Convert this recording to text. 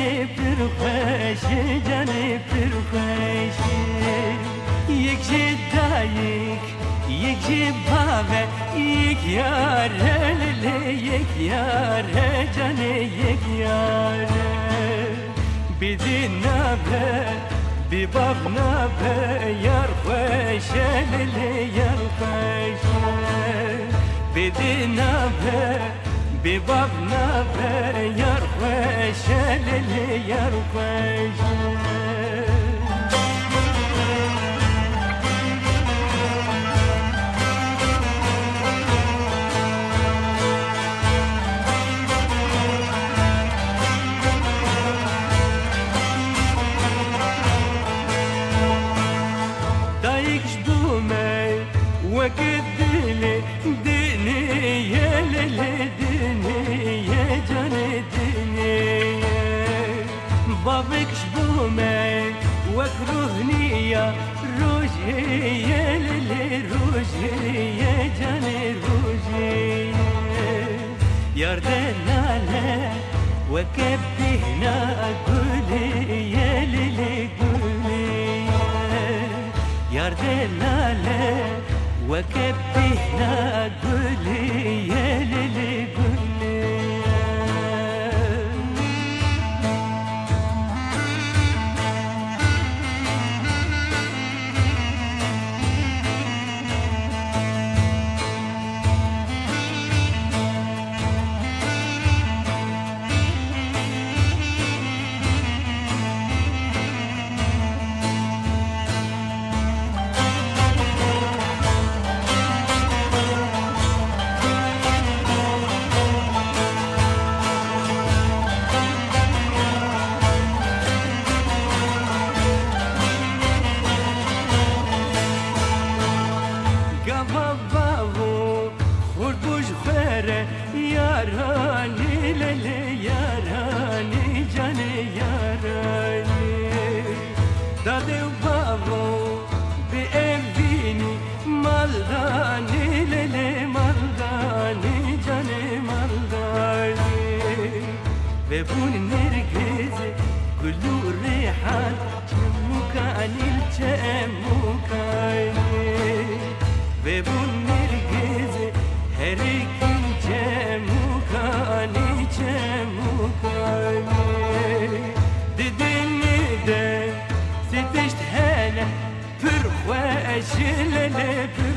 جانی پر خوش جانی پر خوش یک جدایک یک جبابه یک یار یک یار جانی یک یار بدی نبه بباب نبه یار خوش یار خوش بدی نبه بباب نبه یار خوش یار خوش وقت دني يا للدني يا جاني دني بابك شبومي وكروهني يا روجي يا للي روجي يا جاني روجي يردنا لا وكبهنا قولي يا للي قولي يردنا لا وكبهنا قولي يا ليلي قولي ياراني للي ياراني جاني ياراني دادي وبابو بأمبيني مالداني للي مالداني جاني مالداني ببون نرجزي كلو ريحان جموكاني الجموكاني ببون نرجزي هريكي جموكاني جموكاني ددني ده ستشت هلا برخوش للي